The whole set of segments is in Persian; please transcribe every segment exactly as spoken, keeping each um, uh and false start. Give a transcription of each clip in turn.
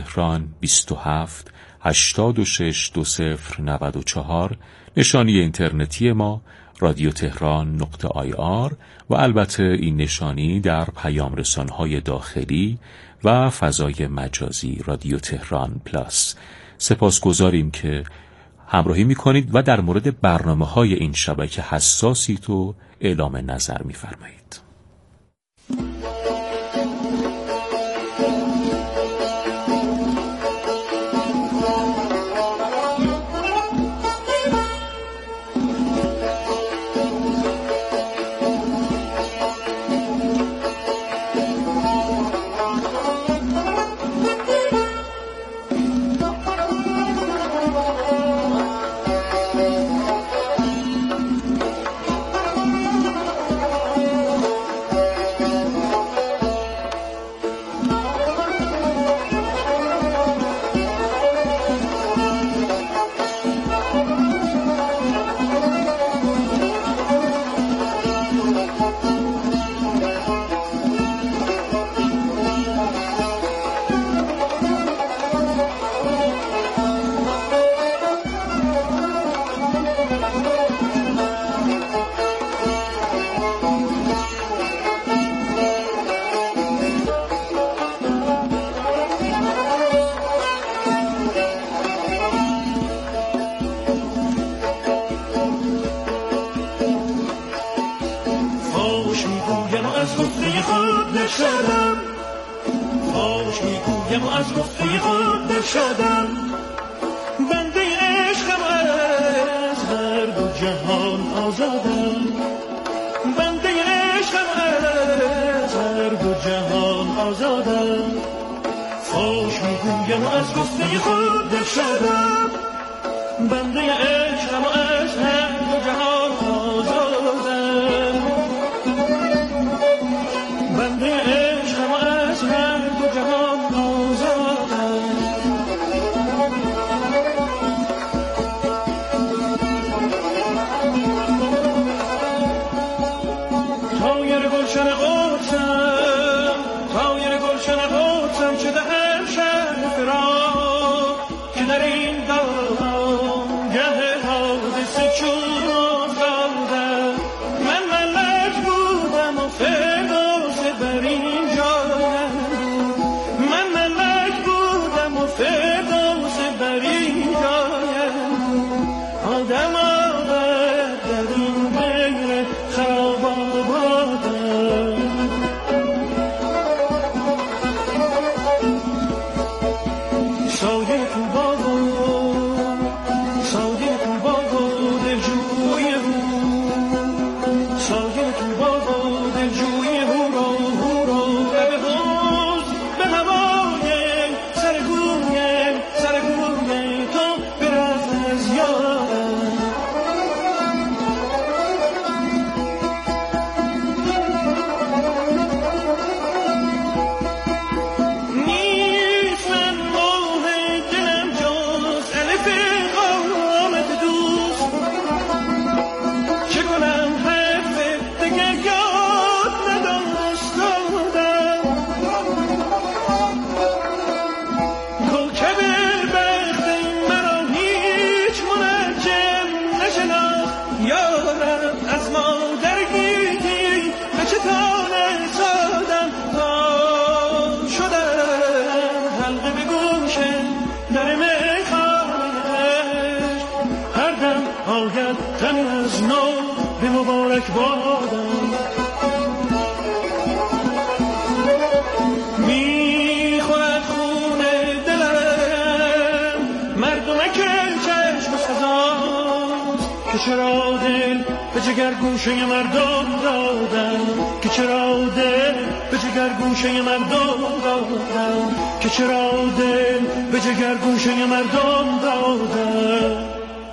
تهران بیست و هفت هشتاد و شش دو صفر نود و چهار، نشانی اینترنتی ما رادیو تهران نقطه آی آر و البته این نشانی در پیام رسانهای داخلی و فضای مجازی رادیو تهران پلاس. سپاسگزاریم که همراهی میکنید و در مورد برنامه های این شبکه حساسید و اعلام نظر میفرمایید. چرا دل به جگر گوشه مردم دادم که چرا دل به جگر گوشه مردم دادم که چرا دل به جگر گوشه مردم دادم.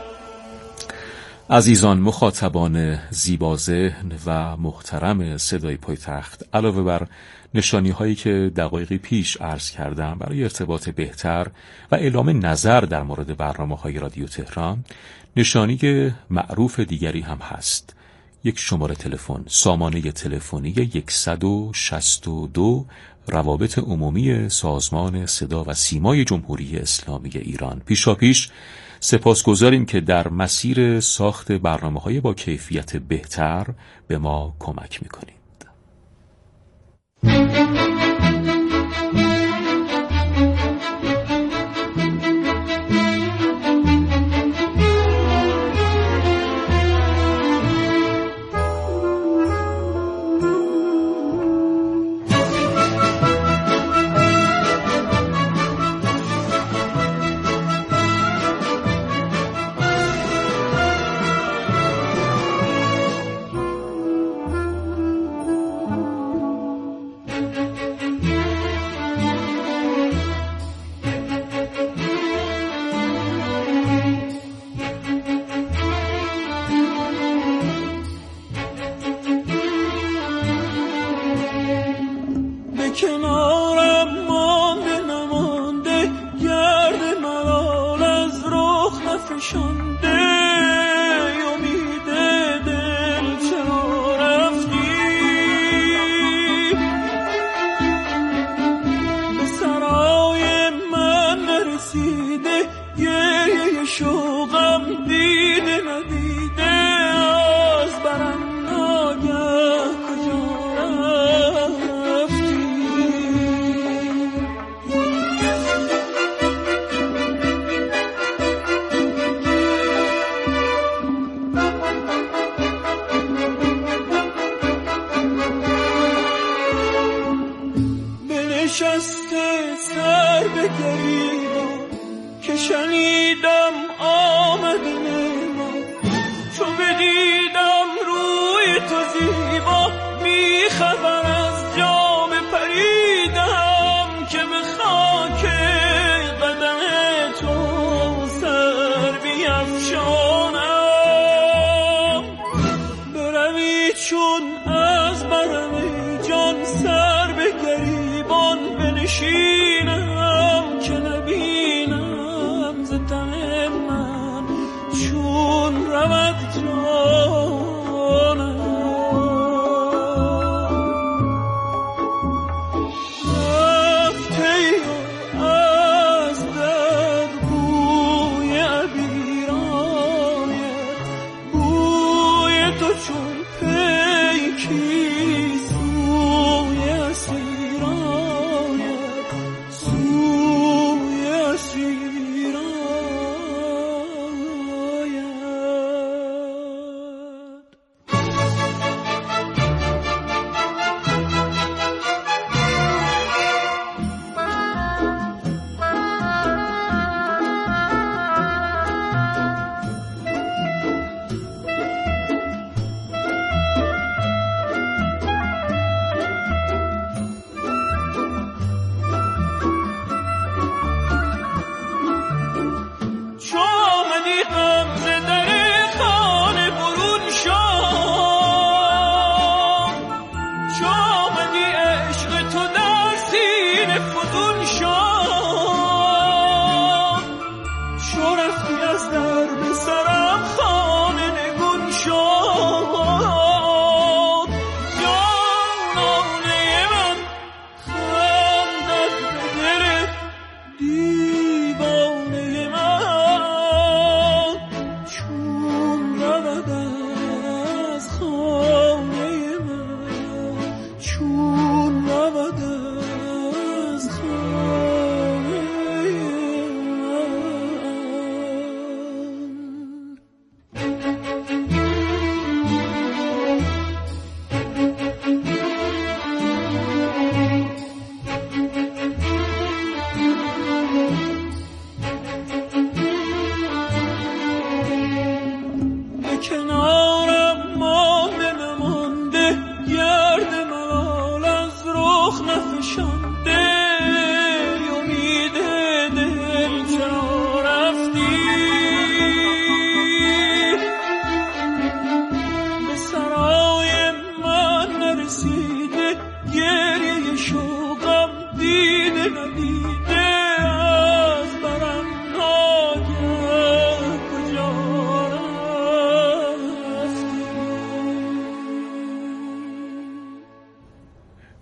عزیزان مخاطبان زیباذهن و محترم صدای پایتخت، علاوه بر نشانی هایی که دقایقی پیش عرض کردم برای ارتباط بهتر و اعلام نظر در مورد برنامه های رادیو تهران، نشانی معروف دیگری هم هست. یک شماره تلفن، سامانه تلفنی صد و شصت و دو، روابط عمومی سازمان صدا و سیمای جمهوری اسلامی ایران. پیشاپیش سپاسگزاریم که در مسیر ساخت برنامه‌های با کیفیت بهتر به ما کمک می‌کنید. نشسته سر به گریبان که شنیدم آمدن ما، چو بدیدم روی تو زیبا بی خبر از جام پریدم که به خاک قدم تو سر بیفشانم. بروی چون از برم جان سر به گریبان بنشینم که نبینم ز تن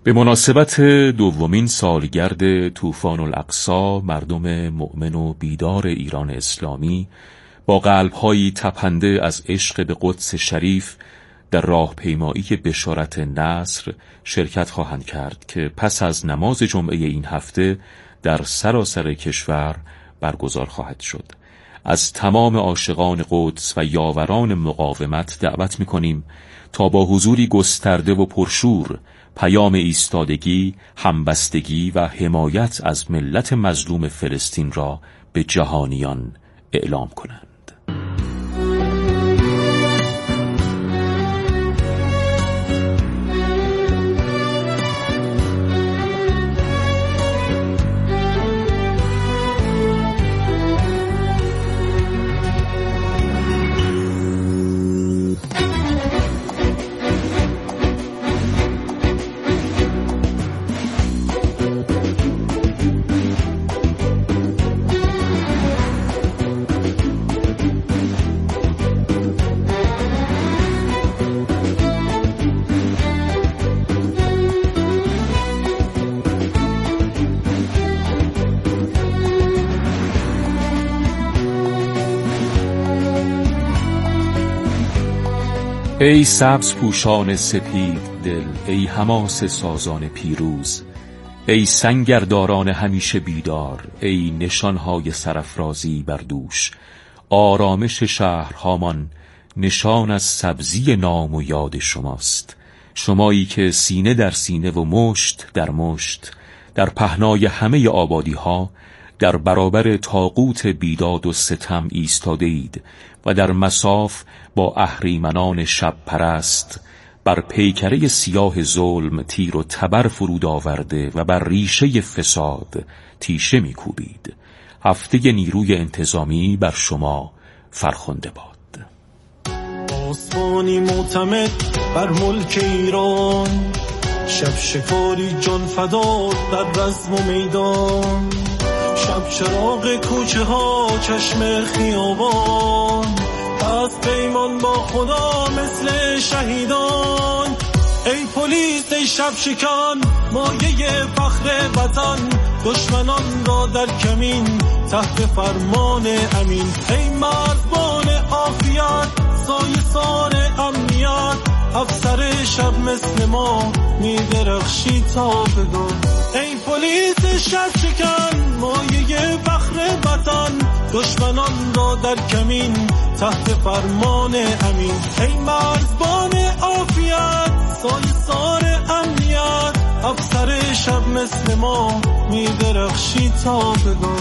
به مناسبت دومین سالگرد طوفان الاقصی، مردم مؤمن و بیدار ایران اسلامی با قلب‌هایی تپنده از عشق به قدس شریف در راهپیمایی بشارت نصر شرکت خواهند کرد که پس از نماز جمعه این هفته در سراسر کشور برگزار خواهد شد. از تمام عاشقان قدس و یاوران مقاومت دعوت می‌کنیم تا با حضوری گسترده و پرشور پیام ایستادگی، همبستگی و حمایت از ملت مظلوم فلسطین را به جهانیان اعلام کنند. ای سبز پوشان سپید دل، ای حماس سازان پیروز، ای سنگرداران همیشه بیدار، ای نشانهای سرافرازی بر دوش، آرامش شهرهامان نشان از سبزی نام و یاد شماست. شمایی که سینه در سینه و مشت در مشت در پهنای همه آبادی ها در برابر طاغوت بیداد و ستم ایستاده اید و در مصاف با اهریمنان شب پرست بر پیکره سیاه ظلم تیر و تبر فرود آورده و بر ریشه فساد تیشه میکوبید. هفته نیروی انتظامی بر شما فرخنده باد. آسمانی معتمد بر ملک ایران، شب شکاری جان فدا در رزم و میدان، شب چراغ کوچه ها چشم خیابان، از پیمان با خدا مثل شهیدان. ای پلیس ای شب شکن مایه فخر وطن، دشمنان را در کمین تحت فرمان امین. ای مرزبان عافیت سایه سار امنیت، افسر شب مثل ما می درخشی تا بگو. ای پلیس شب شکن مایه فخر وطن، دشمنان را در کمین تحت فرمان امین. ای مرزبان عافیت سایه سار امنیت، افسر شب مثل ما می درخشی تا بگو.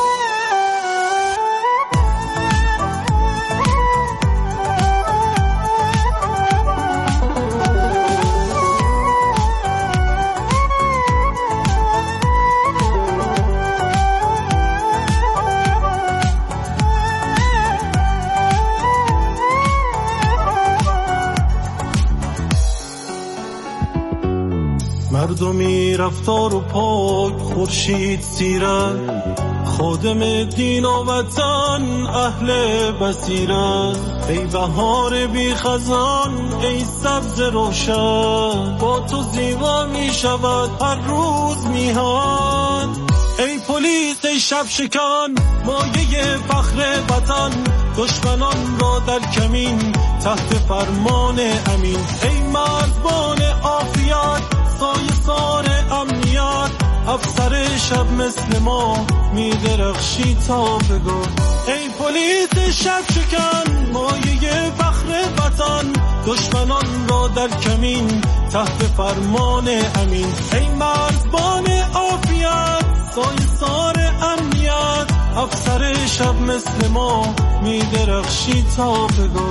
مردمی رفتار و پاک خورشید سیرت، خادم دین و وطن اهل بصیرت. ای بهار بی خزان ای سبز روشن، با تو زیبا می شود هر روز میهن. ای پلیس ای شب شکن مایه فخر وطن، دشمنان را در کمین تحت فرمان امین. ای مرزبان عافیت سایه سار امنیت، افسر شب مثل ما می درخشی تا بگو. ای پلیس شب شکن مایه فخر وطن، دشمنان را در کمین تحت فرمان امین. ای مرزبان عافیت سایه سار امنیت، افسر شب مثل ما می درخشی تا بگو.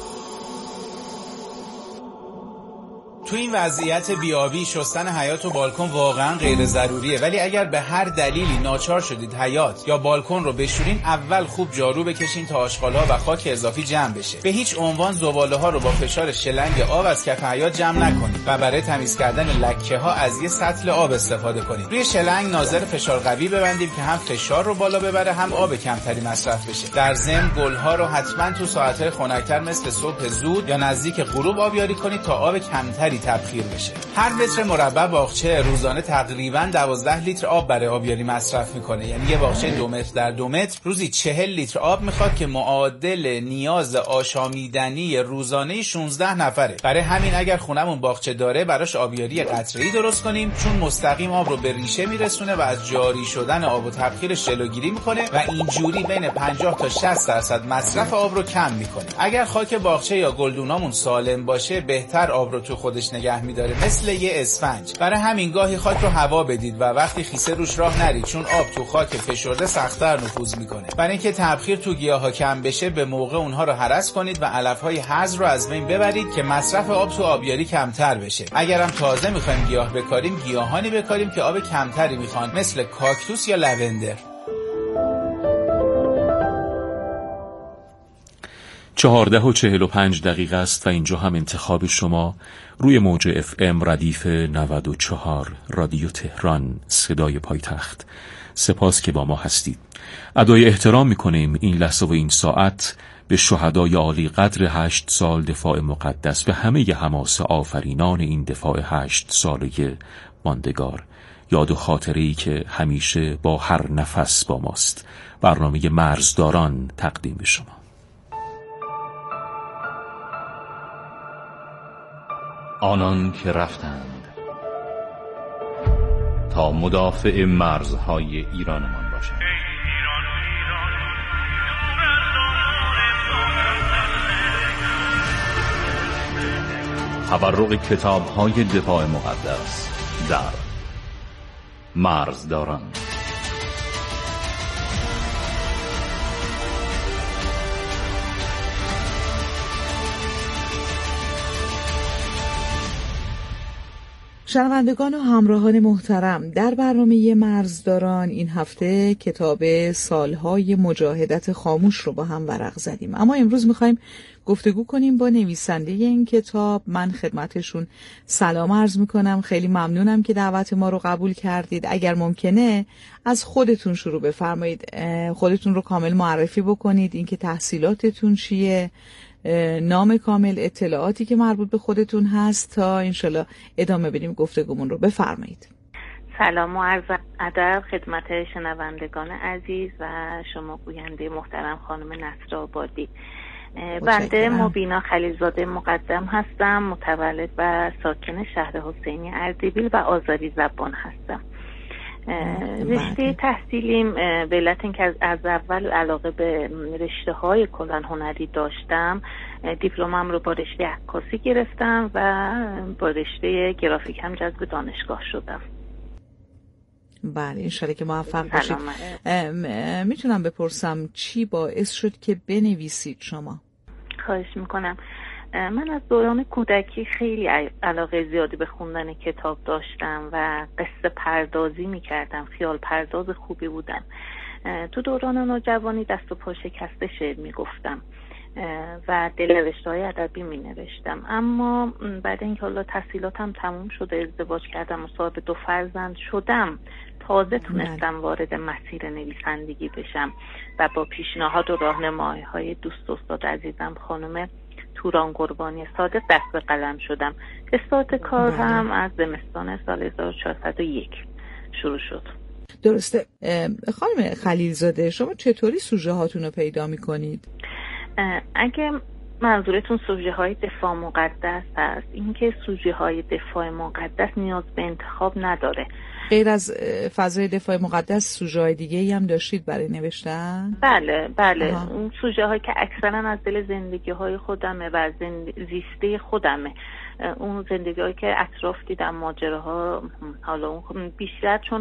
تو این وضعیت بیابی شستن حیاط و بالکن واقعا غیر ضروریه، ولی اگر به هر دلیلی ناچار شدید حیاط یا بالکن رو بشورین، اول خوب جارو بکشین تا آشغال‌ها و خاک اضافی جمع بشه. به هیچ عنوان زباله‌ها رو با فشار شلنگ آب از کف حیاط جمع نکنید و برای تمیز کردن لکه‌ها از یه سطل آب استفاده کنید. روی شلنگ ناظر فشار قوی ببندیم که هم فشار رو بالا ببره هم آب کمتری مصرف بشه. در ضمن گل‌ها رو حتما تو ساعت‌های خنک‌تر مثل صبح زود یا نزدیک غروب آبیاری کنید تا آب کمتری آبیاری تبخیر بشه. هر متر مربع باغچه روزانه تقریباً دوازده لیتر آب برای آبیاری مصرف میکنه. یعنی یه باغچه دو متر در دو متر روزی چهل لیتر آب میخواد که معادل نیاز آشامیدنی روزانه شانزده نفره. برای همین اگر خونمون باغچه داره براش آبیاری قطره‌ای درست کنیم، چون مستقیم آب رو به ریشه میرسونه و از جاری شدن آب و تبخیرش جلوگیری میکنه و اینجوری بین پنجاه تا شصت درصد مصرف آب رو کم میکنه. اگر خاک باغچه یا گلدونامون سالم باشه بهتر آب رو تو خودش نگه میداره، مثل یه اسفنج. برای همین گاهی خاک رو هوا بدید و وقتی خیسه روش راه نرید، چون آب تو خاک فشرده سخت‌تر نفوذ میکنه. برای اینکه تبخیر تو گیاها کم بشه به موقع اونها رو هرس کنید و علف‌های هرز رو از بین ببرید که مصرف آب تو آبیاری کمتر بشه. اگرم تازه میخوایم گیاه بکاریم، گیاهانی بکاریم که آب کمتری میخوان، مثل کاکتوس یا لوندر. چهارده و چهل و پنج دقیقه است و اینجا هم انتخاب شما روی موج اف ام ردیف نود و چهار رادیو تهران صدای پایتخت. سپاس که با ما هستید. ادای احترام میکنیم این لحظه و این ساعت به شهدای عالی قدر هشت سال دفاع مقدس، به همه حماسه آفرینان این دفاع هشت ساله ماندگار. یاد و خاطره‌ای که همیشه با هر نفس با ماست. برنامه مرزداران تقدیم به شما. آنان که رفتند تا مدافع مرزهای ایرانمان باشند، تبرق کتاب‌های دفاع مقدس در مرزداران. شنوندگان و همراهان محترم، در برنامه مرزداران این هفته کتاب سالهای مجاهدت خاموش رو با هم ورق زدیم، اما امروز میخوایم گفتگو کنیم با نویسنده این کتاب. من خدمتشون سلام عرض میکنم، خیلی ممنونم که دعوت ما رو قبول کردید. اگر ممکنه از خودتون شروع بفرمایید، خودتون رو کامل معرفی بکنید، اینکه تحصیلاتتون چیه، نام کامل، اطلاعاتی که مربوط به خودتون هست تا انشالله ادامه بدیم گفتگومون رو. بفرمایید. سلام و عرض ادب خدمت شنوندگان عزیز و شما گوینده محترم خانم نصر آبادی. بنده مبینا خلیلزاده مقدم هستم، متولد و ساکن شهر حسینی اردبیل و آذری زبان هستم. رشته تحصیلیم به علت اینکه از اول علاقه به رشته های کلان هنری داشتم، دیپلمم رو با رشته عکاسی گرفتم و با رشته گرافیک هم جذب دانشگاه شدم. بله، انشالله که موفق باشید. میتونم بپرسم چی باعث شد که بنویسید شما؟ خواهش میکنم. من از دوران کودکی خیلی علاقه زیادی به خوندن کتاب داشتم و قصه پردازی میکردم، خیال پرداز خوبی بودم. تو دوران نوجوانی دست و پا شکسته شعر میگفتم و دلنوشته های ادبی می نوشتم. اما بعد اینکه حالا تحصیلاتم تموم شده، ازدواج کردم و صاحب دو فرزند شدم، تازه تونستم وارد مسیر نویسندگی بشم و با پیشنهاد و راهنمایی های دوست استاد عزیزم خانم توران قربانی صادق دست به قلم شدم. استارت کار هم از زمستان سال هزار و چهارصد و یک شروع شد. درسته. خانم خلیلزاده، شما چطوری سوژه هاتون رو پیدا می کنید؟ اگه منظورتون سوژه های دفاع مقدس هست، اینکه سوژه های دفاع مقدس نیاز به انتخاب نداره. غیر از فضای دفاع مقدس سوژه های دیگه ای هم داشتید برای نوشتن؟ بله بله آها. اون سوژه هایی که اکثرا از دل زندگی های خودمه و زند... زیسته خودمه، اون زندگی هایی که اطراف دیدم، ماجراها، حالا اون بیشتر چون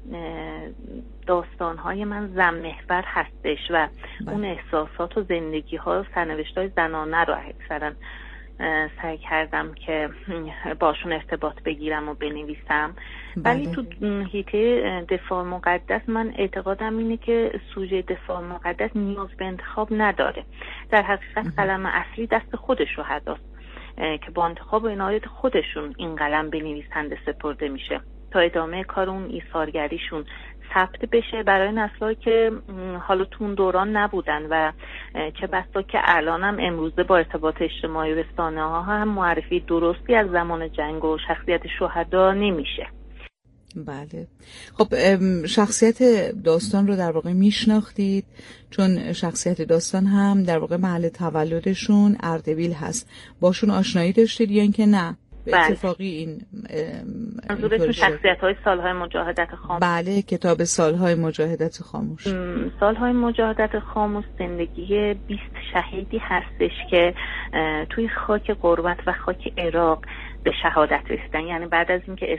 داستان‌های من زن محور هستش و بله. اون احساسات و زندگی‌ها و سرنوشت‌های زنانه رو اکثرا سعی کردم که باشون ارتباط بگیرم و بنویسم. بله. ولی تو حیطه دفاع مقدس من اعتقادم اینه که سوژه دفاع مقدس نیاز به انتخاب نداره. در حقیقت قلم اصلی دست خود شهداست که با انتخاب و عنایت خودشون این قلم به نویسنده سپرده میشه تا ادامه کار اون ایثارگریشون ثبت بشه برای نسل‌هایی که حالا تو اون دوران نبودن و چه بسا که الانم امروزه با ارتباط اجتماعی و رسانه ها هم معرفی درستی از زمان جنگ و شخصیت شهدا نمیشه. بله. خب شخصیت داستان رو در واقع میشناختید؟ چون شخصیت داستان هم در واقع محل تولدشون اردبیل هست. باشون آشنایی داشتید یا اینکه نه؟ به اتفاقی این منظورتون شخصیت‌های سالهای مجاهدت خاموش؟ بله، کتاب سالهای مجاهدت خاموش. سالهای مجاهدت خاموش زندگی بیست شهیدی هستش که توی خاک غربت و خاک عراق به شهادت رسیدن. یعنی بعد از اینکه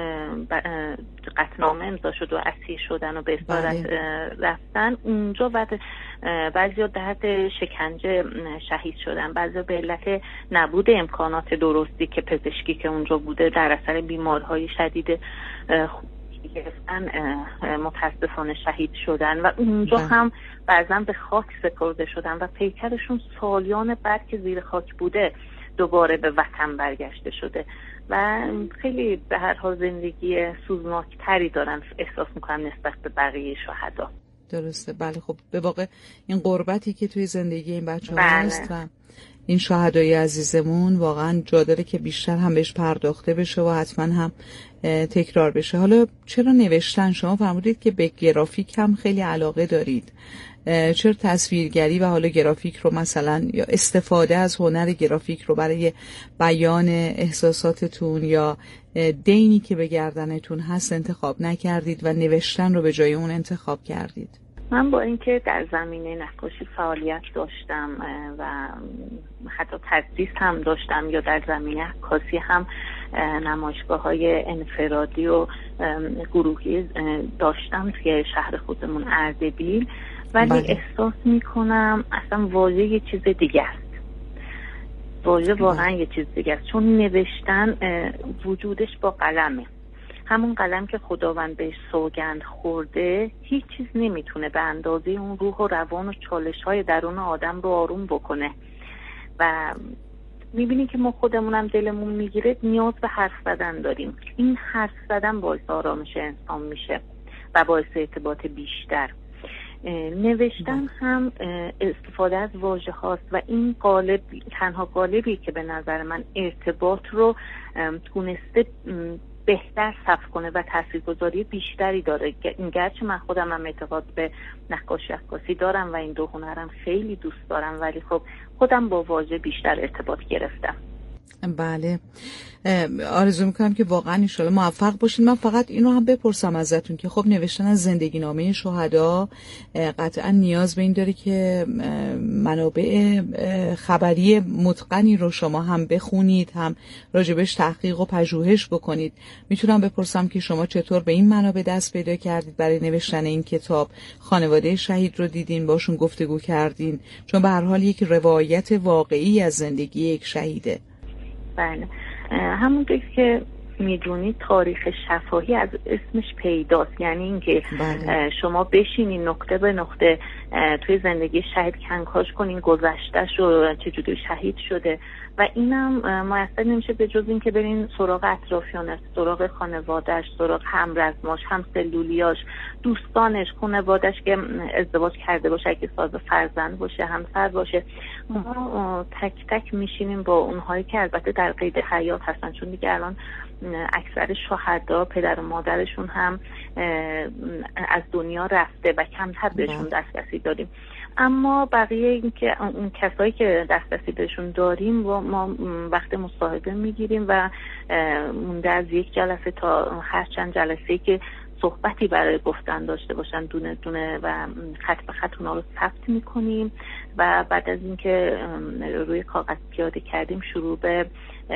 قطعنامه امضا شد و اسیر شدن و به اسارت رفتن، اونجا بعد بعضیا تحت شکنجه شهید شدن، بعضیا به علت نبود امکانات درستی که پزشکی که اونجا بوده در اثر بیمارهای شدید گرفتن متاسفانه شهید شدن و اونجا هم بعضا به خاک سپرده شدن و پیکرشون سالیان بعد که زیر خاک بوده دوباره به وطن برگشته شده و خیلی به هر حال زندگی سوزناکتری دارن احساس میکنم نسبت به بقیه شهدا. درسته. بله. خب به واقع این غربتی که توی زندگی این بچه ها هست و این شهدای عزیزمون واقعا جا داره که بیشتر هم بهش پرداخته بشه و حتما هم تکرار بشه. حالا چرا نوشتن؟ شما فرمودید که به گرافیک هم خیلی علاقه دارید. چرا تصویرگری و حالا گرافیک رو مثلا یا استفاده از هنر گرافیک رو برای بیان احساساتتون یا دینی که به گردنتون هست انتخاب نکردید و نوشتن رو به جای اون انتخاب کردید؟ من با اینکه در زمینه نقاشی فعالیت داشتم و حتی تدریس هم داشتم یا در زمینه عکاسی هم نمایشگاه‌های انفرادی و گروهی داشتم توی شهر خودمون اردبیل، ولی بله. احساس میکنم اصلا واژه یه چیز دیگه است. واژه واقعا یه چیز دیگه است، چون نوشتن وجودش با قلمه. همون قلم که خداوند بهش سوگند خورده هیچ چیز نمیتونه به اندازه اون روح و روان و چالش های درون آدم رو آروم بکنه و میبینی که ما خودمونم دلمون میگیره نیاز به حرف زدن داریم. این حرف زدن باعث آرامش انسان میشه و باعث ارتباط بیشتر. نوشتن هم استفاده از واژه هاست و این قالب تنها قالبی که به نظر من ارتباط رو تونسته بهتر صف کنه و تاثیرگذاری بیشتری داره. گرچه من خودم هم اعتقاد به نقاشی عکاسی دارم و این دو هنرم خیلی دوست دارم، ولی خب خودم با واژه بیشتر ارتباط گرفتم. بله، آرزو میکنم که واقعا ان شاءالله موفق باشین. من فقط اینو هم بپرسم ازتون که خب نوشتن از زندگی نامه شهدا قطعا نیاز به این داره که منابع خبری متقنی رو شما هم بخونید، هم راجبش تحقیق و پژوهش بکنید. میتونم بپرسم که شما چطور به این منابع دست پیدا کردید برای نوشتن این کتاب؟ خانواده شهید رو دیدین، باشون گفتگو کردین؟ چون به هر حال یک روایت واقعی از زندگی یک شهیده. بله، همونطور که میدونید تاریخ شفاهی از اسمش پیداست، یعنی اینکه بله. شما بشینین نقطه به نقطه توی زندگی شهید کنکاش کنین گذشته‌ش رو چجوری شهید شده و اینم میسر نمیشه به جز این که برین سراغ اطرافیانش، سراغ خانواده‌اش، سراغ همرزماش، همسلولیاش، دوستانش، خانواده‌اش که ازدواج کرده باشه، اگه صاحب فرزند باشه، همسر باشه. ما تک تک میشینیم با اونهایی که البته در قید حیات هستن، چون دیگه الان اکثر شهدا پدر و مادرشون هم از دنیا رفته و کمتر بهشون دسترسی داریم. اما بقیه این که اون کسایی که دسترسی بهشون داریم و ما وقت مصاحبه میگیریم و مونده از یک جلسه تا هر چند جلسه‌ای که صحبتی برای گفتن داشته باشن دونه دونه و خط به خط اونا رو ثبت میکنیم و بعد از اینکه روی کاغذ پیاده کردیم شروع به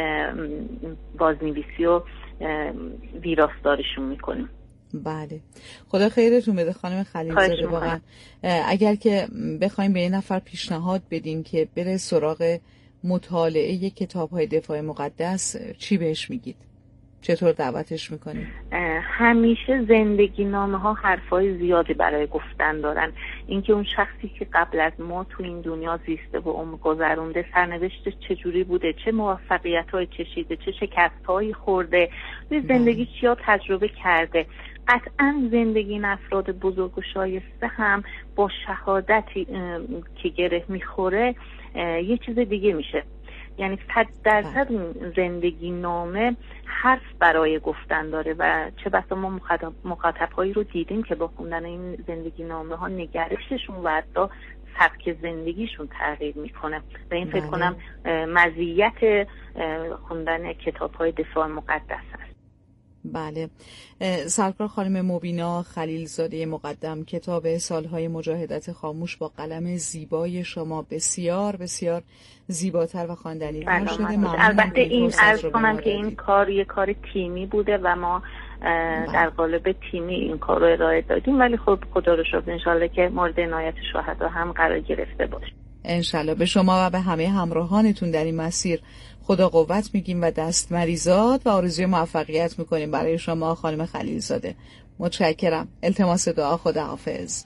بازنویسی و ویراستاریشون میکنیم. بله، خدا خیرتون بده خانم خلیلزاده. واقعا اگر که بخوایم به یه نفر پیشنهاد بدیم که بره سراغ مطالعه کتاب‌های دفاع مقدس، چی بهش میگید؟ چطور دعوتش میکنید؟ همیشه زندگی نامه ها حرفای زیادی برای گفتن دارن. اینکه اون شخصی که قبل از ما تو این دنیا زیسته و عمر گذرونده سرنوشتش چجوری بوده، چه موفقیت های چشیده، چه شکست هایی خورده، توی زندگی چیا تجربه کرده، قطعا زندگی این افراد بزرگ و شایسته هم با شهادتی که گره میخوره یه چیز دیگه میشه. یعنی صد درصد زندگی نامه حرف برای گفتن داره و چه بسا ما مخاطب‌هایی رو دیدیم که با خوندن این زندگی نامه ها نگرششون و حتی سبک زندگیشون تغییر میکنه و این فکر کنم مزیت خوندن کتاب‌های دفاع مقدس است. بله. سرکار خانم مبینا خلیلزاده مقدم، کتاب سالهای مجاهدت خاموش با قلم زیبای شما بسیار بسیار زیباتر و خواندنی‌تر شده. البته این عرض کنم که این کار یک کار تیمی بوده و ما در قالب تیمی این کار رو ارائه دادیم، ولی خب خدا رو شکر انشالله که مورد عنایت شهدا هم قرار گرفته باشه. انشالله. به شما و به همه همراهانتون در این مسیر خدا قوت میگیم و دست مریزاد و آرزوی موفقیت میکنیم برای شما خانم خلیلزاده. متشکرم. التماس دعا. خداحافظ.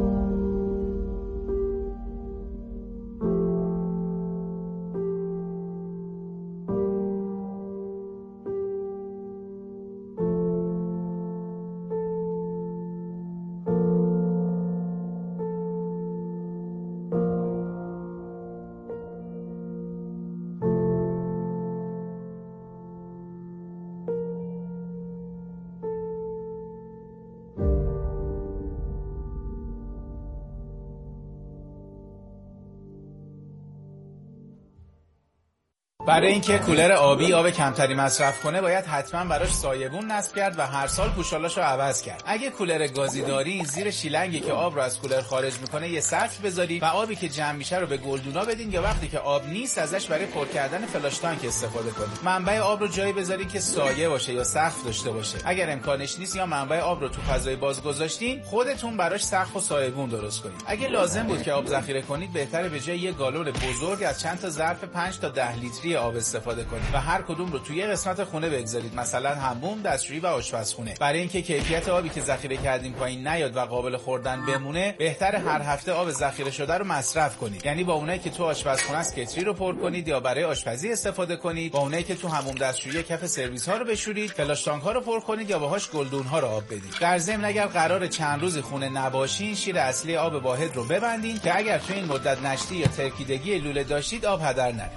برای اینکه کولر آبی آب کمتری مصرف کنه باید حتما براش سایبون نصب کرد و هر سال پوشالاشو عوض کرد. اگه کولر گازی داری زیر شیلنگی که آب رو از کولر خارج میکنه یه سطل بذاری و آبی که جمع میشه رو به گلدونا بدین یا وقتی که آب نیست ازش برای پر کردن فلاش تانک استفاده کنید. منبع آب رو جایی بذارین که سایه باشه یا سقف داشته باشه. اگر امکانش نیست یا منبع آب رو تو فضای باز گذاشتین خودتون براش سقف و سایبون درست کنید. اگه لازم بود که آب ذخیره کنید بهتره به جای یه گالون بزرگ از چند تا ظرف پنج تا ده لیتری آب استفاده کنید و هر کدوم رو توی یه قسمت خونه بگذارید، مثلا حموم، دستشویی و آشپزخونه. برای اینکه کیفیت آبی که ذخیره کردیم پایین نیاد و قابل خوردن بمونه بهتره هر هفته آب ذخیره شده رو مصرف کنید. یعنی با اونایی که تو آشپزخونه است کتری رو پر کنید یا برای آشپزی استفاده کنید، با اونایی که تو حموم دستشویی کف سرویس ها رو بشورید، فلاش تانک ها رو پر کنید یا باهاش گلدون ها رو آب بدید. در ضمن اگر قرار چند روز خونه نباشین شیر اصلی آب واحد رو ببندین که اگر تو این مدت نشتی یا ترکیدگی لوله داشتید آب هدر نره.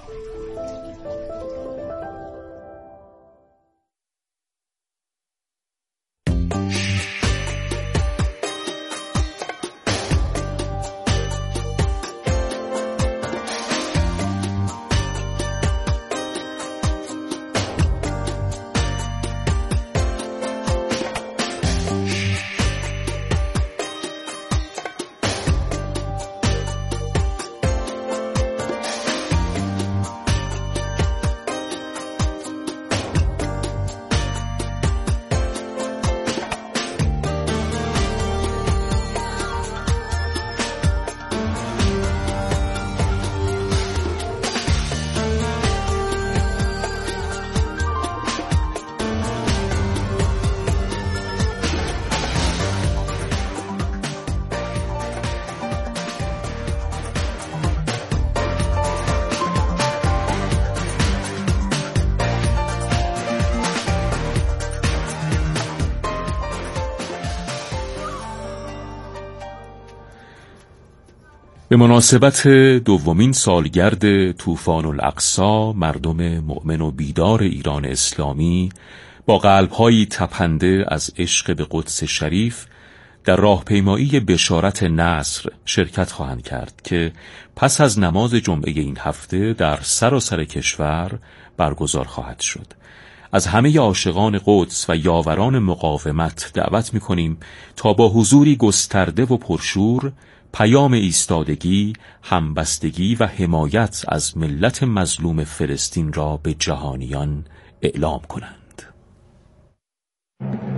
به مناسبت دومین سالگرد طوفان الاقصی مردم مؤمن و بیدار ایران اسلامی با قلب‌هایی تپنده از عشق به قدس شریف در راهپیمایی بشارت نصر شرکت خواهند کرد که پس از نماز جمعه این هفته در سراسر کشور برگزار خواهد شد. از همه عاشقان قدس و یاوران مقاومت دعوت می‌کنیم تا با حضوری گسترده و پرشور پیام ایستادگی، همبستگی و حمایت از ملت مظلوم فلسطین را به جهانیان اعلام کنند.